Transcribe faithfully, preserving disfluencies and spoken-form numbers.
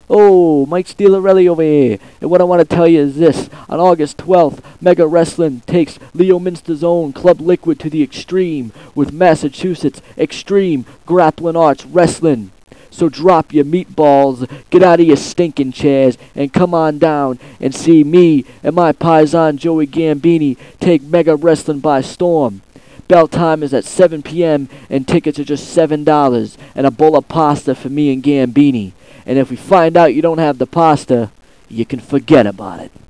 Oh, Mike Steelerelli over here. And what I want to tell you is this. On August twelfth, Mega Wrestling takes Leo Minster's own Club Liquid to the extreme with Massachusetts Extreme Grappling Arts Wrestling. So drop your meatballs, get out of your stinking chairs, and come on down and see me and my paisan Joey Gambini take Mega Wrestling by storm. Bell time is at seven p m and tickets are just seven dollars and a bowl of pasta for me and Gambini. And if we find out you don't have the pasta, you can forget about it.